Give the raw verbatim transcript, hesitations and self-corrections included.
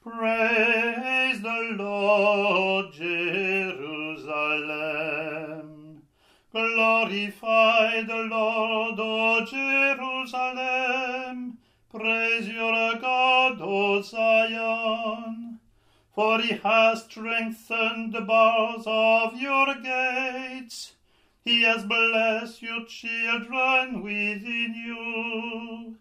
Praise the Lord, Jerusalem. Glorify the Lord, O Jerusalem. Praise your God, O Zion. For he has strengthened the bars of your gates. He has blessed your children within you.